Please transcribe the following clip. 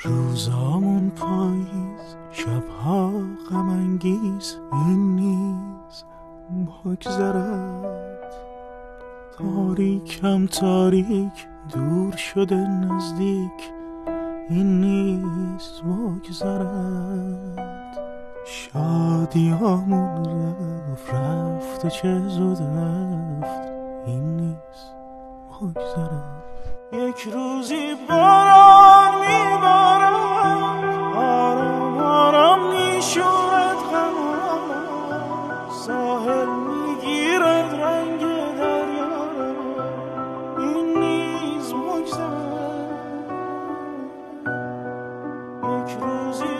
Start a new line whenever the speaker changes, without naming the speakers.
روزامون پاییز، شبها غم انگیز، این نیز بگذرد. تاریکم تاریک، دور شده نزدیک، این نیز بگذرد. شادیامون رفت و چه زود رفت، این نیز بگذرد. یک روزی باران میبارد، آرام آرام میشورد غمم، ساحل میگیرد رنگ دریا، این نیز بگذرد. یک روزی